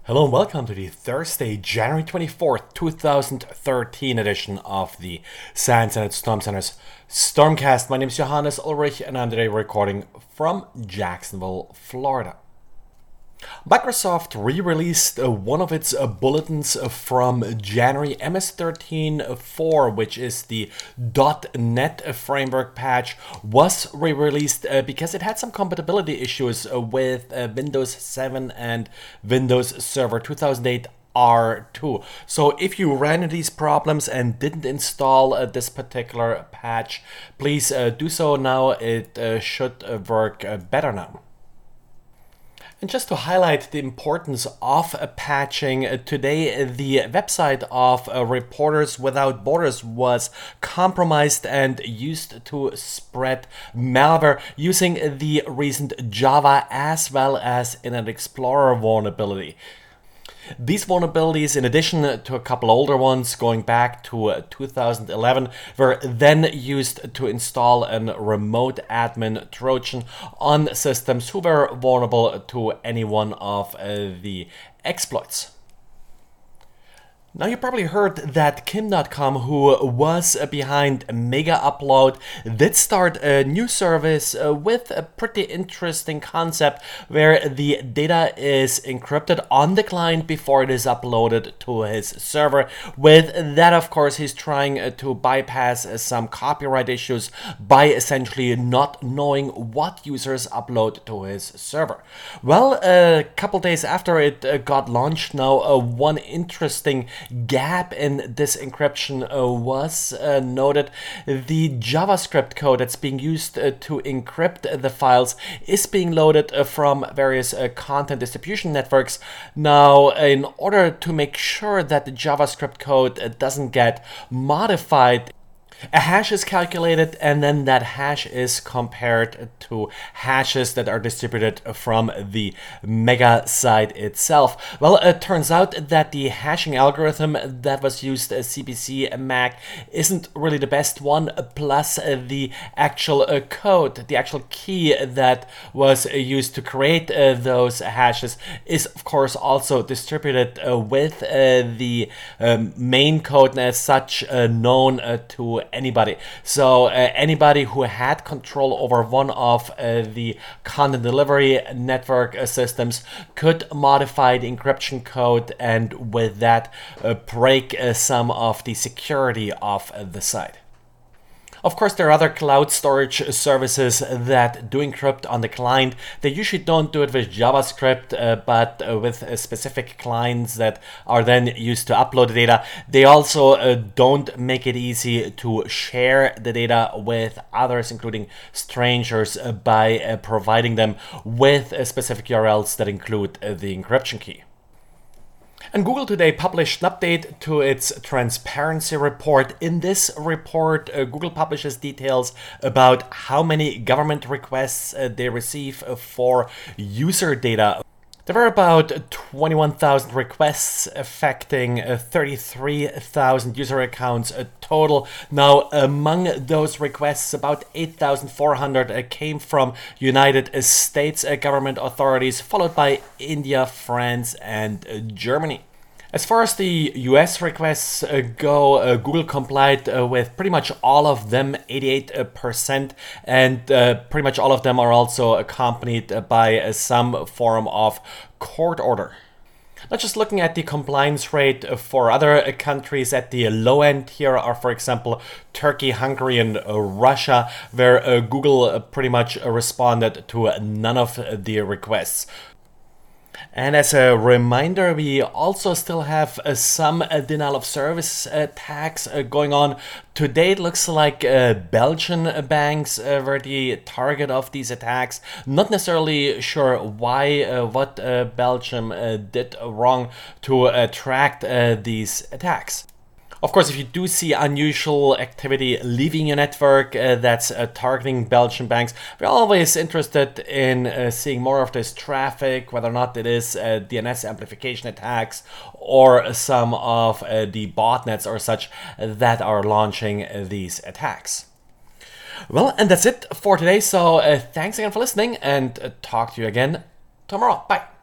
Hello and welcome to the Thursday, January 24th, 2013 edition of the SANS and Storm Center's Stormcast. My name is Johannes Ulrich and I'm today recording from Jacksonville, Florida. Microsoft re-released one of its bulletins from January, MS13.4, which is the .NET framework patch, was re-released because it had some compatibility issues with Windows 7 and Windows Server 2008 R2. So if you ran into these problems and didn't install this particular patch, please do so now. It should work better now. And just to highlight the importance of patching, today the website of Reporters Without Borders was compromised and used to spread malware using the recent Java as well as Internet Explorer vulnerability. These vulnerabilities, in addition to a couple older ones going back to 2011, were then used to install a remote admin Trojan on systems who were vulnerable to any one of the exploits. Now you probably heard that Kim.com, who was behind Mega Upload, did start a new service with a pretty interesting concept where the data is encrypted on the client before it is uploaded to his server. With that, of course, he's trying to bypass some copyright issues by essentially not knowing what users upload to his server. Well, a couple days after it got launched, now one interesting gap in this encryption was noted. The JavaScript code that's being used to encrypt the files is being loaded from various content distribution networks. Now, in order to make sure that the JavaScript code doesn't get modified, a hash is calculated and then that hash is compared to hashes that are distributed from the Mega site itself. Well, it turns out that the hashing algorithm that was used CPC MAC isn't really the best one, plus the actual code, the actual key that was used to create those hashes is of course also distributed with the main code and as such known to anybody. So anybody who had control over one of the content delivery network systems could modify the encryption code and with that break some of the security of the site. Of course, there are other cloud storage services that do encrypt on the client. They usually don't do it with JavaScript, but with specific clients that are then used to upload the data. They also don't make it easy to share the data with others, including strangers, by providing them with specific URLs that include the encryption key. And Google today published an update to its transparency report. In this report, Google publishes details about how many government requests they receive for user data. There were about 21,000 requests affecting 33,000 user accounts total. Now, among those requests, about 8,400 came from United States government authorities, followed by India, France, and Germany. As far as the US requests go, Google complied with pretty much all of them, 88%, and pretty much all of them are also accompanied by some form of court order. Not just looking at the compliance rate for other countries at the low end here are, for example, Turkey, Hungary, and Russia, where Google pretty much responded to none of the requests. And as a reminder, we also still have some denial of service attacks going on. Today it looks like Belgian banks were the target of these attacks. Not necessarily sure why, what Belgium did wrong to attract these attacks. Of course, if you do see unusual activity leaving your network that's targeting Belgian banks, we're always interested in seeing more of this traffic, whether or not it is DNS amplification attacks or some of the botnets or such that are launching these attacks. Well, and that's it for today. So thanks again for listening and talk to you again tomorrow. Bye.